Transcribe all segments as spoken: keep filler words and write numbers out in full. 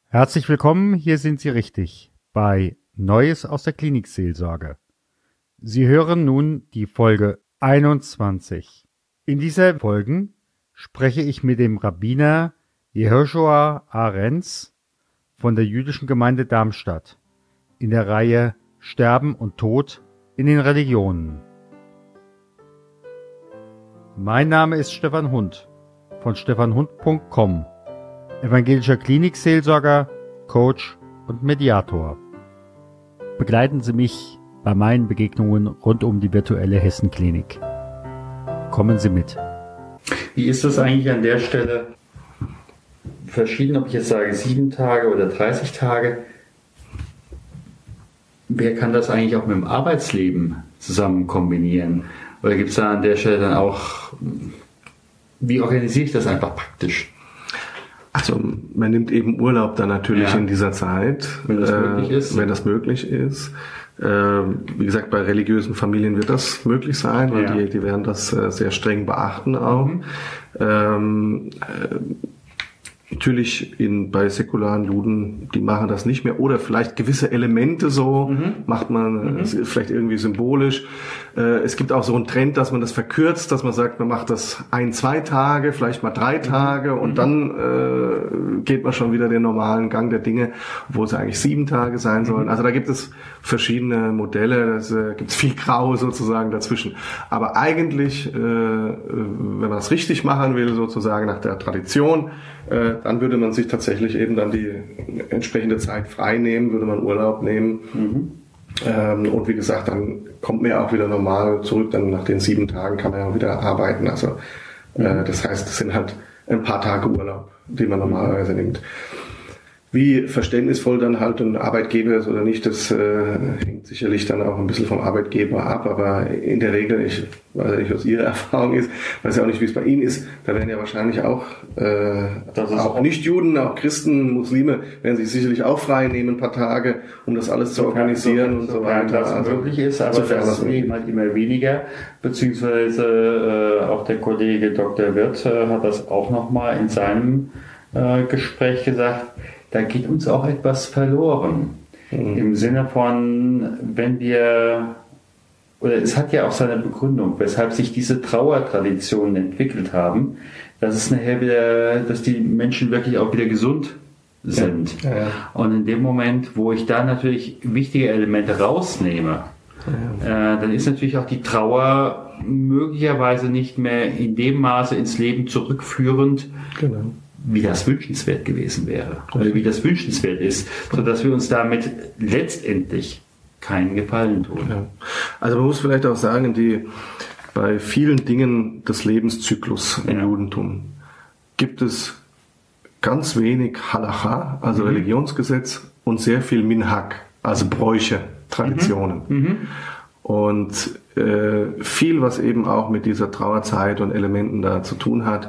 Herzlich willkommen, hier sind Sie richtig, bei Neues aus der Klinikseelsorge. Sie hören nun die Folge einundzwanzig. In dieser Folge spreche ich mit dem Rabbiner Yehoshua Arens von der Jüdischen Gemeinde Darmstadt in der Reihe Sterben und Tod in den Religionen. Mein Name ist Stefan Hund von stefan hund punkt com, evangelischer Klinikseelsorger, Coach und Mediator. Begleiten Sie mich bei meinen Begegnungen rund um die virtuelle Hessenklinik. Kommen Sie mit. Wie ist das eigentlich an der Stelle verschieden, ob ich jetzt sage sieben Tage oder dreißig Tage? Wer kann das eigentlich auch mit dem Arbeitsleben zusammen kombinieren? Oder gibt es da an der Stelle dann auch, wie organisiere ich das einfach praktisch? Also man nimmt eben Urlaub dann natürlich ja. in dieser Zeit, wenn das äh, möglich ist. Wenn das möglich ist. Äh, wie gesagt, bei religiösen Familien wird das möglich sein, weil ja. die, die werden das äh, sehr streng beachten auch. Mhm. Ähm, äh, Natürlich in, bei säkularen Juden, die machen das nicht mehr. Oder vielleicht gewisse Elemente so, mhm. macht man mhm. vielleicht irgendwie symbolisch. Äh, es gibt auch so einen Trend, dass man das verkürzt, dass man sagt, man macht das ein, zwei Tage, vielleicht mal drei mhm. Tage und mhm. dann äh, geht man schon wieder den normalen Gang der Dinge, wo es eigentlich sieben Tage sein mhm. sollen. Also da gibt es verschiedene Modelle, da äh, gibt es viel Grau sozusagen dazwischen. Aber eigentlich, äh, wenn man das richtig machen will, sozusagen nach der Tradition, äh, dann würde man sich tatsächlich eben dann die entsprechende Zeit frei nehmen, würde man Urlaub nehmen. Mhm. Ähm, und wie gesagt, dann kommt man ja auch wieder normal zurück, dann nach den sieben Tagen kann man ja auch wieder arbeiten. Also mhm. äh, das heißt, es sind halt ein paar Tage Urlaub, die man normalerweise mhm. nimmt. Wie verständnisvoll dann halt ein Arbeitgeber ist oder nicht, das äh, hängt sicherlich dann auch ein bisschen vom Arbeitgeber ab, aber in der Regel, ich weiß ja nicht, was Ihre Erfahrung ist, weiß ja auch nicht, wie es bei Ihnen ist, da werden ja wahrscheinlich auch, äh, auch Nicht-Juden, auch Christen, Muslime, werden sich sicherlich auch frei nehmen, ein paar Tage, um das alles zu organisieren so, und so weiter. Das also, möglich ist, aber das eben halt immer weniger, beziehungsweise äh, auch der Kollege Doktor Wirth äh, hat das auch nochmal in seinem äh, Gespräch gesagt. Da geht uns auch etwas verloren. Mhm. Im Sinne von, wenn wir, oder es hat ja auch seine Begründung, weshalb sich diese Trauertraditionen entwickelt haben, dass es nachher wieder, dass die Menschen wirklich auch wieder gesund sind. Ja. Ja, ja. Und in dem Moment, wo ich da natürlich wichtige Elemente rausnehme, ja. äh, dann ist natürlich auch die Trauer möglicherweise nicht mehr in dem Maße ins Leben zurückführend, genau. wie das wünschenswert gewesen wäre oder wie das wünschenswert ist, sodass wir uns damit letztendlich keinen Gefallen tun. Ja. Also man muss vielleicht auch sagen, die, bei vielen Dingen des Lebenszyklus im ja. Judentum gibt es ganz wenig Halacha, also mhm. Religionsgesetz, und sehr viel Minhag, also Bräuche, Traditionen. Mhm. Mhm. Und äh, viel, was eben auch mit dieser Trauerzeit und Elementen da zu tun hat,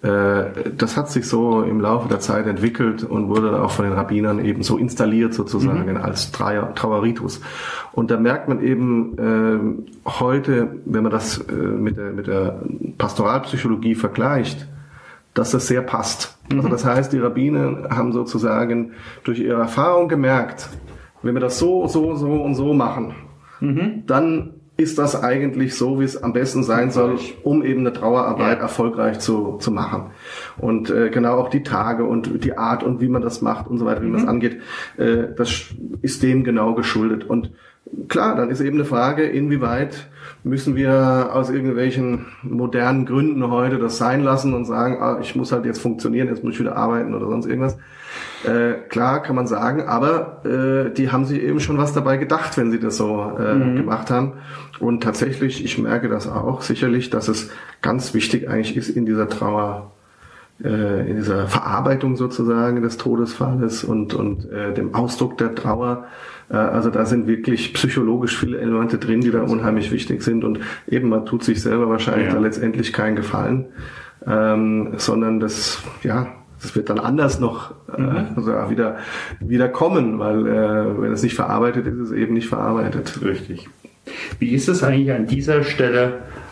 das hat sich so im Laufe der Zeit entwickelt und wurde dann auch von den Rabbinern eben so installiert sozusagen mhm. als Trauerritus. Und da merkt man eben äh, heute, wenn man das äh, mit der, mit der Pastoralpsychologie vergleicht, dass das sehr passt. Mhm. Also das heißt, die Rabbiner haben sozusagen durch ihre Erfahrung gemerkt, wenn wir das so, so, so und so machen, mhm. dann ist das eigentlich so, wie es am besten sein soll, um eben eine Trauerarbeit ja. erfolgreich zu, zu machen. Und äh, genau auch die Tage und die Art und wie man das macht und so weiter, wie mhm. man das angeht, äh, das ist dem genau geschuldet. Und klar, dann ist eben eine Frage, inwieweit müssen wir aus irgendwelchen modernen Gründen heute das sein lassen und sagen, ah, ich muss halt jetzt funktionieren, jetzt muss ich wieder arbeiten oder sonst irgendwas. Äh, klar, kann man sagen, aber äh, die haben sich eben schon was dabei gedacht, wenn sie das so äh, mhm. gemacht haben. Und tatsächlich, ich merke das auch sicherlich, dass es ganz wichtig eigentlich ist in dieser Trauer, äh, in dieser Verarbeitung sozusagen des Todesfalles und, und äh, dem Ausdruck der Trauer. Äh, also da sind wirklich psychologisch viele Elemente drin, die da unheimlich wichtig sind. Und eben, man tut sich selber wahrscheinlich ja. da letztendlich keinen Gefallen, ähm, sondern das, ja, das wird dann anders noch äh, mhm. also wieder, wieder kommen, weil äh, wenn es nicht verarbeitet ist, ist es eben nicht verarbeitet. Richtig. Wie ist es eigentlich an dieser Stelle?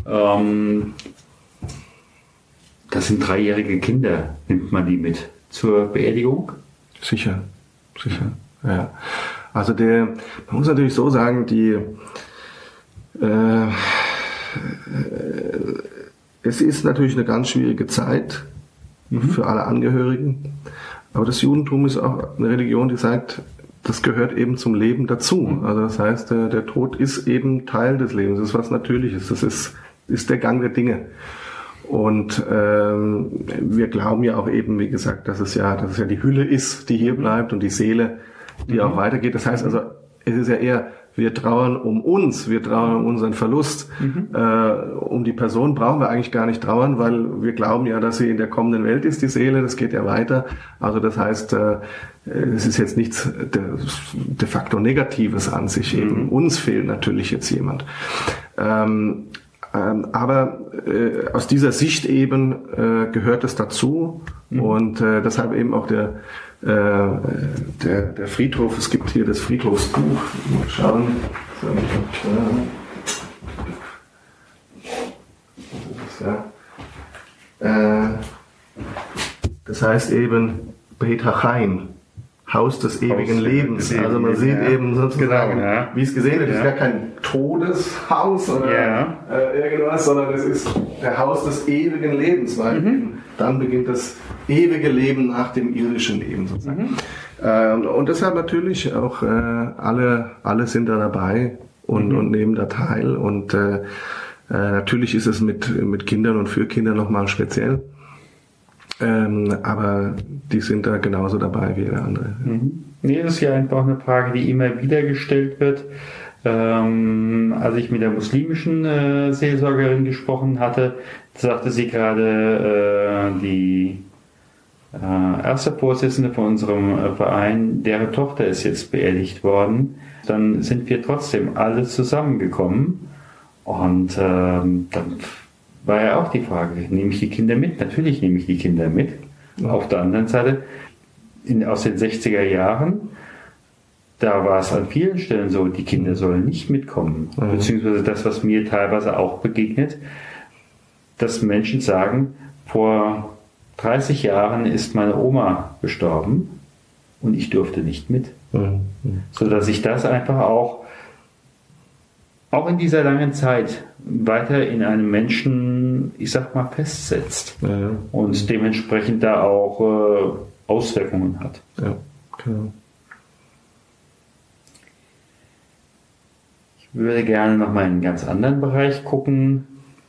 Ähm, das sind dreijährige Kinder, nimmt man die mit zur Beerdigung? Sicher, sicher, ja. Also der, man muss natürlich so sagen, die, äh, es ist natürlich eine ganz schwierige Zeit mhm. für alle Angehörigen, aber das Judentum ist auch eine Religion, die sagt, das gehört eben zum Leben dazu. Also das heißt, der, der Tod ist eben Teil des Lebens, das ist was Natürliches, das ist, ist der Gang der Dinge. Und ähm, wir glauben ja auch eben, wie gesagt, dass es ja, dass es ja die Hülle ist, die hier bleibt und die Seele, die mhm. auch weitergeht. Das heißt also, es ist ja eher, wir trauern um uns, wir trauern um unseren Verlust. Mhm. Äh, um die Person brauchen wir eigentlich gar nicht trauern, weil wir glauben ja, dass sie in der kommenden Welt ist, die Seele, das geht ja weiter. Also das heißt, äh, es ist jetzt nichts de, de facto Negatives an sich. Mhm. Eben uns fehlt natürlich jetzt jemand. Ähm, ähm, aber äh, aus dieser Sicht eben äh, gehört es dazu mhm. und äh, deshalb eben auch der Der, der Friedhof, es gibt hier das Friedhofsbuch, mal schauen. Das heißt eben Beit HaChaim, Haus des ewigen Haus Lebens. Also man sieht ja. eben sozusagen, genau, ja. wie es gesehen wird, es ja. ist ja kein Todeshaus oder ja. äh, irgendwas, sondern es ist der Haus des ewigen Lebens, weil mhm. dann beginnt das ewige Leben nach dem irdischen Leben sozusagen. Mhm. Ähm, und deshalb natürlich auch äh, alle, alle sind da dabei und, mhm. und nehmen da teil. Und äh, äh, natürlich ist es mit, mit Kindern und für Kinder nochmal speziell. Ähm, aber die sind da genauso dabei wie jeder andere. Mhm. Nee, das ist ja einfach eine Frage, die immer wieder gestellt wird. Ähm, als ich mit der muslimischen äh, Seelsorgerin gesprochen hatte, sagte sie gerade, äh, die äh, erste Vorsitzende von unserem äh, Verein, deren Tochter ist jetzt beerdigt worden. Dann sind wir trotzdem alle zusammengekommen und ähm, dann war ja auch die Frage, nehme ich die Kinder mit? Natürlich nehme ich die Kinder mit. Ja. Auf der anderen Seite, in, aus den sechziger Jahren, da war es an vielen Stellen so, die Kinder sollen nicht mitkommen. Mhm. Beziehungsweise das, was mir teilweise auch begegnet, dass Menschen sagen, vor dreißig Jahren ist meine Oma gestorben und ich durfte nicht mit. Mhm. Sodass sich das einfach auch auch in dieser langen Zeit weiter in einem Menschen, ich sag mal, festsetzt ja. und dementsprechend da auch äh, Auswirkungen hat. Ja, genau. Ich würde gerne noch mal in einen ganz anderen Bereich gucken.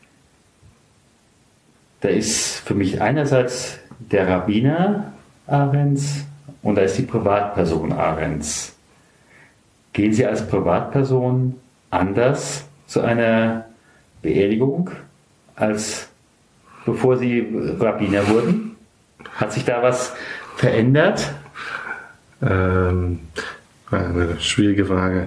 Da ist für mich einerseits der Rabbiner Ahrens und da ist die Privatperson Ahrens. Gehen Sie als Privatperson anders zu einer Beerdigung, als bevor Sie Rabbiner wurden? Hat sich da was verändert? Ähm, eine schwierige Frage.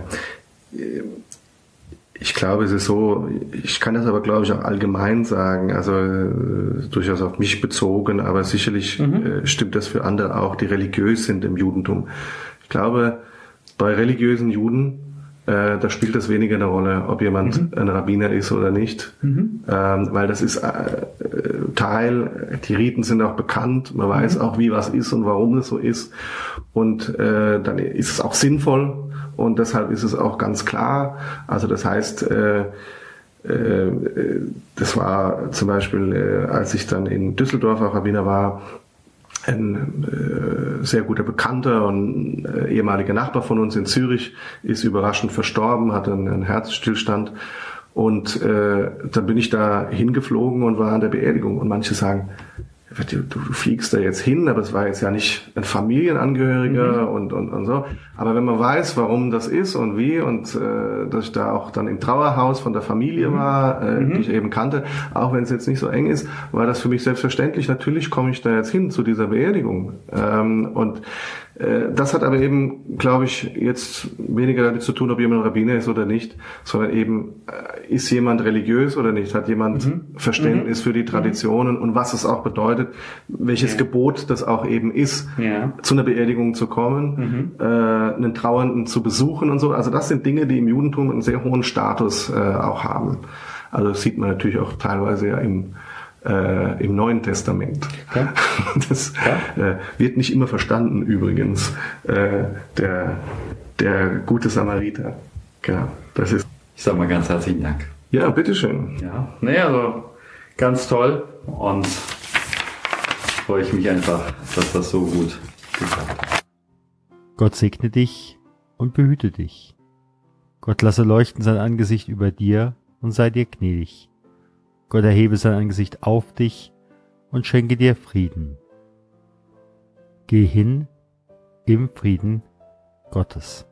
Ich glaube, es ist so, ich kann das aber, glaube ich, auch allgemein sagen, also äh, durchaus auf mich bezogen, aber sicherlich mhm. äh, stimmt das für andere auch, die religiös sind im Judentum. Ich glaube, bei religiösen Juden, Äh, da spielt das weniger eine Rolle, ob jemand mhm. ein Rabbiner ist oder nicht, mhm. ähm, weil das ist äh, Teil, die Riten sind auch bekannt, man weiß mhm. auch, wie was ist und warum es so ist und äh, dann ist es auch sinnvoll und deshalb ist es auch ganz klar, also das heißt, äh, äh, das war zum Beispiel, äh, als ich dann in Düsseldorf auch Rabbiner war, ein äh, sehr guter Bekannter und äh, ehemaliger Nachbar von uns in Zürich ist überraschend verstorben, hatte einen, einen Herzstillstand und äh, dann bin ich da hingeflogen und war an der Beerdigung und manche sagen, du, du fliegst da jetzt hin, aber es war jetzt ja nicht ein Familienangehöriger mhm. und, und, und so. Aber wenn man weiß, warum das ist und wie und äh, dass ich da auch dann im Trauerhaus von der Familie mhm. war, äh, mhm. die ich eben kannte, auch wenn es jetzt nicht so eng ist, war das für mich selbstverständlich. Natürlich komme ich da jetzt hin zu dieser Beerdigung. Ähm, und äh, das hat aber eben, glaube ich, jetzt weniger damit zu tun, ob jemand Rabbiner ist oder nicht, sondern eben, äh, ist jemand religiös oder nicht? Hat jemand mhm. Verständnis mhm. für die Traditionen und was es auch bedeutet, welches ja. Gebot das auch eben ist, ja. zu einer Beerdigung zu kommen, mhm. äh, einen Trauernden zu besuchen und so. Also das sind Dinge, die im Judentum einen sehr hohen Status äh, auch haben. Also das sieht man natürlich auch teilweise ja im äh, im Neuen Testament. Ja. Das äh, wird nicht immer verstanden übrigens, äh, der, der gute Samariter. Genau, das ist. Ich sage mal ganz herzlichen Dank. Ja, bitteschön. Ja, nee, also ganz toll und freue ich mich einfach, dass das so gut geklappt hat. Gott segne dich und behüte dich. Gott lasse leuchten sein Angesicht über dir und sei dir gnädig. Gott erhebe sein Angesicht auf dich und schenke dir Frieden. Geh hin im Frieden Gottes.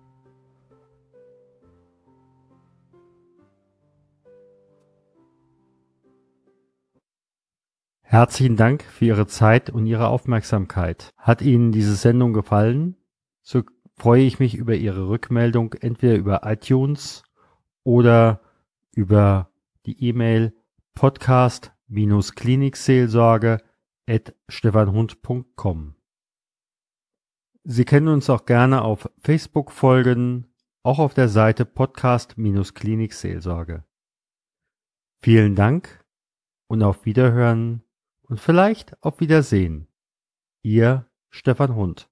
Herzlichen Dank für Ihre Zeit und Ihre Aufmerksamkeit. Hat Ihnen diese Sendung gefallen? So freue ich mich über Ihre Rückmeldung entweder über iTunes oder über die E-Mail podcast Bindestrich klinikseelsorge at stefanhund punkt com. Sie können uns auch gerne auf Facebook folgen, auch auf der Seite podcast Bindestrich klinikseelsorge. Vielen Dank und auf Wiederhören und vielleicht auf Wiedersehen. Ihr Stefan Hund.